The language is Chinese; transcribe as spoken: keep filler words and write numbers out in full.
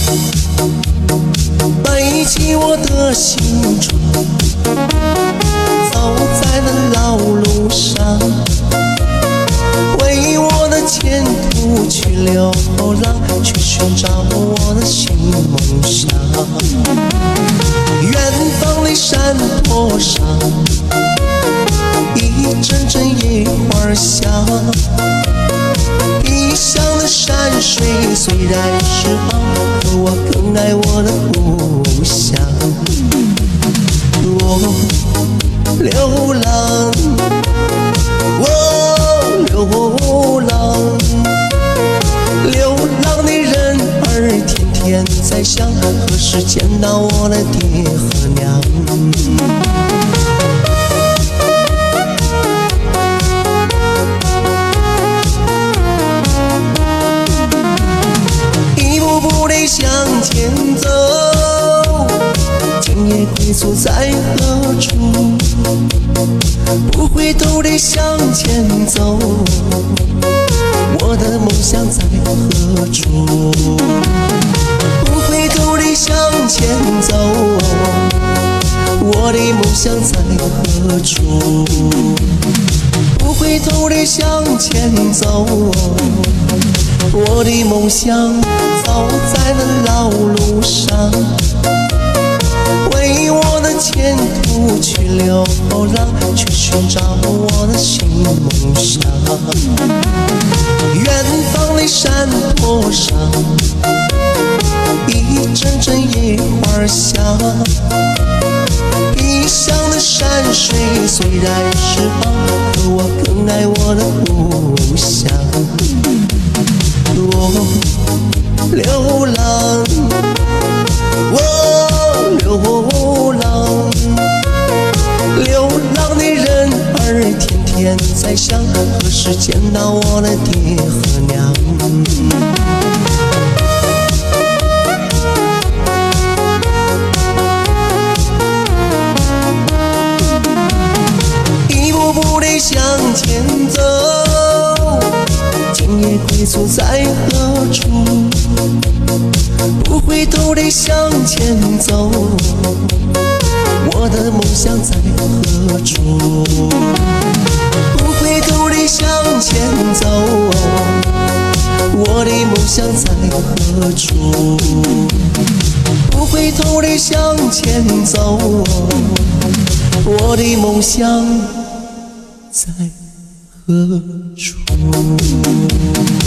背起我的行装，走在那老路上，为我的前途去流浪，去寻找我的新梦想。远方的山坡上，一阵阵野花香，异乡的山水虽然是好，可我更爱我的故乡。我流浪，我流浪，流浪的人儿天天在想，何时见到我的爹和娘。向前走，今夜归宿在何处？不回头地向前走，我的梦想在何处？不回头地向前走，我的梦想在何处？不回头地向前走，我的梦想走在那老路上，为我的前途去流浪，去寻找我的新梦想。远方的山坡上，一阵阵野花香，异乡的山水虽然是好，可我更爱我的故乡。我流浪，我流浪，流浪的人儿天天在想，何时见到我的爹和娘。一步步地向前走，今夜归宿在何处？不回头地向前走，我的梦想在何处？不回头地向前走，我的梦想在何处？不回头地向前走，我的梦想在何处？